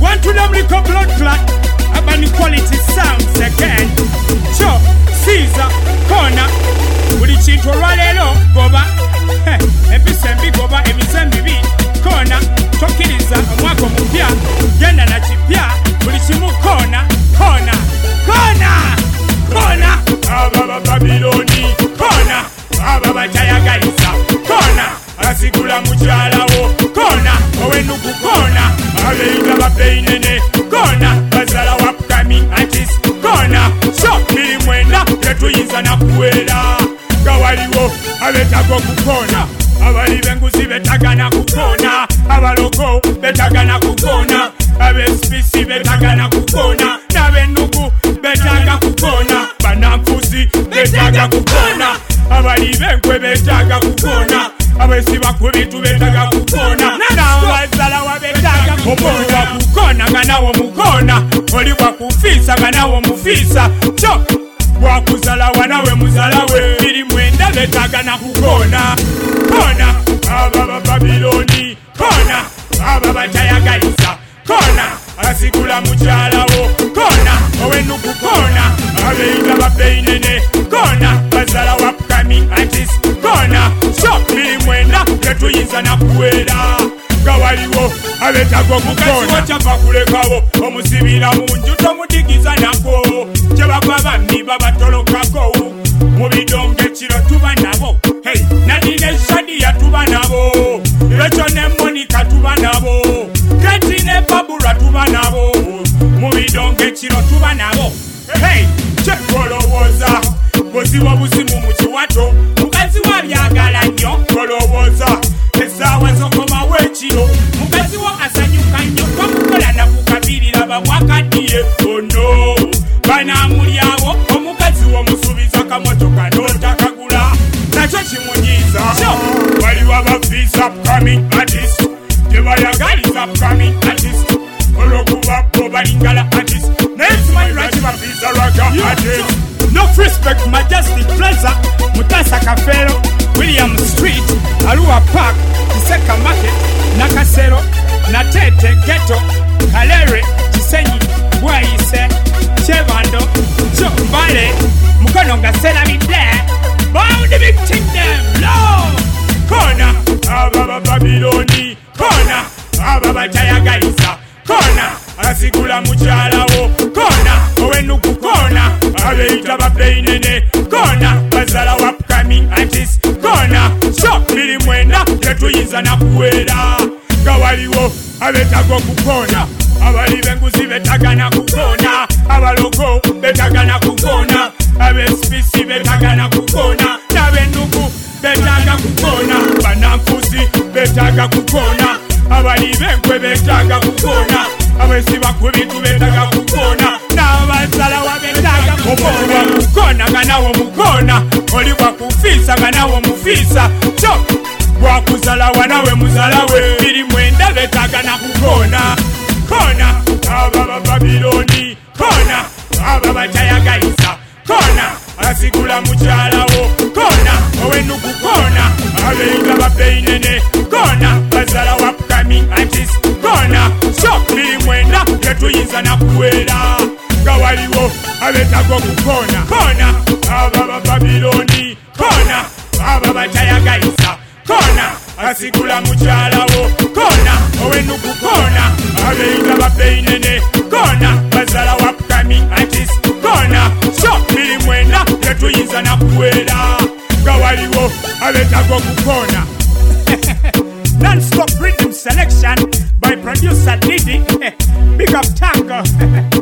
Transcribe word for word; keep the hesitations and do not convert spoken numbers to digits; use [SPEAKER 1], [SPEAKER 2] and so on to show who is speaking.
[SPEAKER 1] One to them lick up blood clot. Urban quality sounds again. Cho, Caesar, Kona. Buli chintu olwaleero goba ebisembi goba emisembi bi kona tokkiriza omwaka omupya genda na kipya buli kimu kona kona kona kona aba Babiloni kona aba batayagaliza kona asigula mukyalawo kona owenuku kona abeyita bapeinene kona bazala wa upcoming artist kona so biri mwenda tetuyinza nakuwera gawaliwo abetago kukona abali benguzi betagana kukona abalogo betagana kukona abespisi betagana kukona nabenugu betaga kukona banamfuzi betaga kukona abali benkwe betaga kukona abesiba kubitu betaga kukona nabazala wabetaga kukona kukona ganawo mukona oli wakufisa ganawo mufisa cho wakuzala wanawe muzalawe biri mwenda betagana kukona kona aba Babiloni kona aba batayagaliza kona asigula mukyalawo kona owenuku kona abeyita bapeinene kona bazala wa upcoming artist kona so biri mwenda tetuyinza nakuwera gawaliwo abetago kukona kyava kulekawo omusibira munju tomudigiza nako kyebagwa bambi babatolokako mubidonge kiro tuba nabo hey nadine shadia tuba nabo lecho ne Monica tuba nabo Katine Babura tuba nabo mubidonge kiro tuba nabo hey kyekolowoza bozi wabuzimu mukiwato mukazi wabyagala nnyo kolowoza esawa zokomawo ekiro mukazi wo asanyuka nnyo twamukola nakukabirira babwakaddiye ono banamulyawo omukazi womusuubiza kamotoka n'otakagula nakyo kimunyiiza waliwo abafiisa upcoming artist tebayagaliza upcoming artist olwokuba bo balingala artist naye lwaki bafiisa lwaga artist no respect majestic plaza Mutasa Kafero William Street Arua Park Kiseka Market Nakasero Natete Ghetto Kalere Kisenyi Bwaise Chevando Chombale Mukononga Selamide Bound the big thing them low Kona aba Babiloni Kona aba batayagaliza Kona asigula mukyalawo Kona owenuku kona abeyita bapeinene kona bazala wa upcoming artist kona so biri mwenda tetuyinza nakuwera gawaliwo abetago kukona abali benguzi betagana kukona abalogo betagana kukona abespisi betagana kukona nabenugu betaga kukona banamfuzi betaga kukona abali benkwe betaga kukona abesiba kubitu betaga kukona nabazala wabetaga kukona kukona ganawo mukona oli wakufisa ganawo mufisa cho wakuzala wanawe muzalawe biri mwenda betagana kukona kona aba Babiloni kona aba batayagaliza kona asigula mukyalawo kona owenuku kona abeyita bapeinene kona bazala wa upcoming artist kona so biri mwenda tetuyinza nakuwera gawaliwo abetago kukona kona aba Babiloni kona aba batayagaliza kona asigula mukyalawo kona owenuku kona abeyita bapeinene kona bazala wa upcoming artist kona so biri mwenda tetuyinza nakuwera gawaliwo abetago kukona non-stop rhythm selection by producer Diddy. Big up Tango.